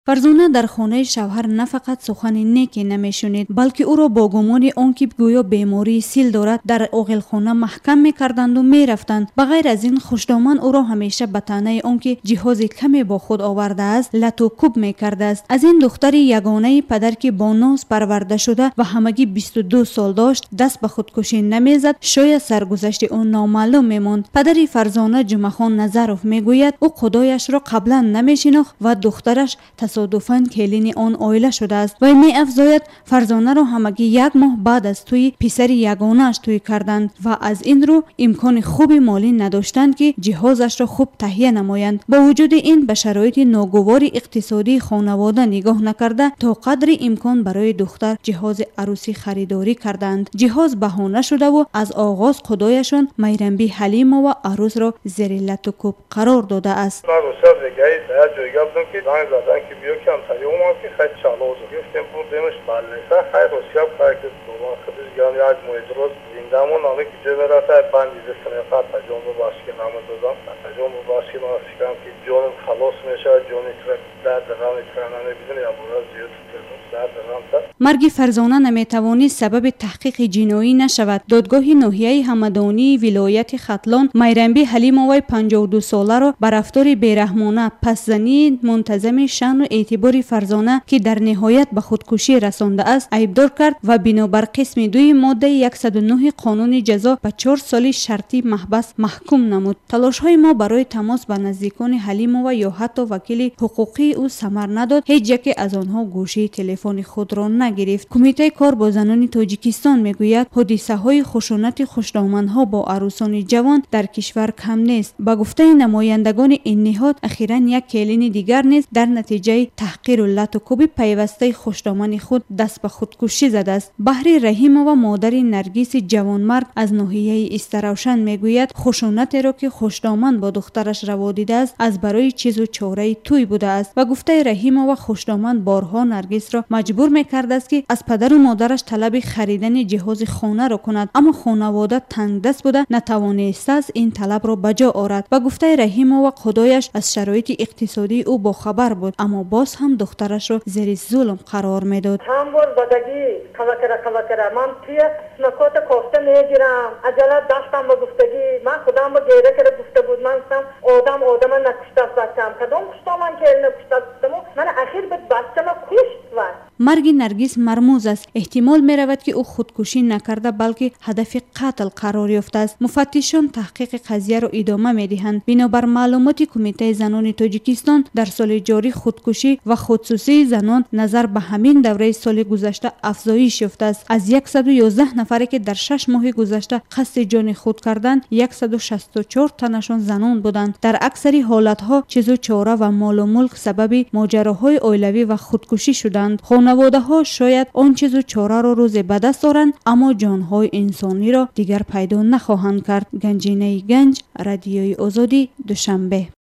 فرزانه در خانه شوهر نه فقط سخن نیکی نمیشنید بلکه او را با گمان آنکه گویا بیماری سیل دارد در اغلخانه محکم میکردند و میرفتند. بغیر از این خوشدامن او را همیشه به طعنه آنکه جهاز کمی با خود آورده است لط و کوب میکرده است. از این دختر یگانه پدر که با ناز پرورده شده و همگی 22 سال داشت دست به خودکشی نمیزد شاید سرگذشت آن نامعلوم میماند. پدر فرزانه جمعه خان نظروف میگوید او خدایش را قبلا نمیشناخت و دخترش تصادفاً کلین آن عائله شده است و می افزاید فرزانه را همگی 1 ماه بعد از توی پسر یگانه اش توی کردند و از این رو امکان خوبی مالی نداشتند که جهازش را خوب تهیه نمایند. با وجود این به شرایط ناگوار اقتصادی خانواده نگاه نکرده تا قدر امکان برای دختر جهاز عروسی خریداری کردند. جهاز بهانه شده و از آغاز خدایشان میرنبی حلیمه و عروس را زیر لط و کوب قرار داده است. بیا کمتری اومد که خیلی چالوزه گفتیم بودیمش بلنسه خیلی روسیاب خیلی دوباره خودش گیان یک موید روز زندمون آنه که جه برسه بندیده سنقات تجام رو باشکی نامه دادم تجام رو باشکی نامه سکرم که جانم خلاص میشه جانی ترک در درانی ترانانه بیدن یا برای زیاد مرگ فرزانه نمیتوانست سبب تحقیق جنایی نشود. دادگاه ناحیه همدانی ولایت ختلان میرنبی حلیمه 52 ساله را بر رفتار بیرحمانه پس‌زنی منتظم شأن و اعتبار فرزانه که در نهایت به خودکشی رسانده است ایبدار کرد و بنابر قسم 2 ماده 109 قانون جزا به 4 سال شرطی محبس محکوم نمود. تلاش های ما برای تماس با نزدیکان حلیمه یا حتی وکیل حقوقی او ثمر نداد. هیچ یک از آنها گوشی تلفن خود را نگرفت. کمیته کار با زنان تاجیکستان میگوید حادثه های خشونت خوشدامنها با عروسان جوان در کشور کم نیست. با گفته نمایندگان این نهاد اخیراً یک کلین دیگر نیز در نتیجه تحقیر و لط و کوب پیوسته خوشدامن خود دست به خودکشی زده است. بهری رحیمه و مادر نرگس جوانمرد از ناحیه استروشن میگوید خشونت را که خوشدامن با دخترش روا دیده است از برای چیز و چاره توی بوده است و گفته رحیمه و خوشدامن بارها نرگس را مجبور میکرده است که از پدر و مادرش طلب خریدن جهاز خانه را کند اما خانواده تنگ دست بوده نتوانسته است این طلب را به جا آورد و گفته رحیمه و خدایش از شرایط اقتصادی او با خبر بود اما باز هم دخترش را زیر ظلم قرار میداد. هم بار بدگی کلکره من توی نکات کوفته میگیرم عجله دستم به گفتگی من خودم با گیره کرده گفته بود من گفتم آدم نکشته است بچم کدام کشتا من که نکشته است من اخیر به بچه ما کشت و مرگ نرگس مرموز است. احتمال می رود که او خودکشی نکرده بلکه هدف قتل قرار یافته است. مفتشان تحقیق قضیه را ادامه می دهند. بنابر معلومات کمیته زنان تاجیکستان در سال جاری خودکشی و خودسوزی زنان نظر به همین دوره سال گذشته افزایش یافته است. از 111 نفری که در 6 ماه گذشته قصد جان خود کردند 164 تنشان زنان بودند. در اکثر حالتها چیز و چاره و مال و ملک سبب ماجراهای عائلوی و خودکشی شدند. خانواده ها شاید آن چیز و چاره را روز به دست دارند اما جانهای انسانی را دیگر پیدا نخواهند کرد. گنجینه گنج، رادیوی آزادی، دوشنبه.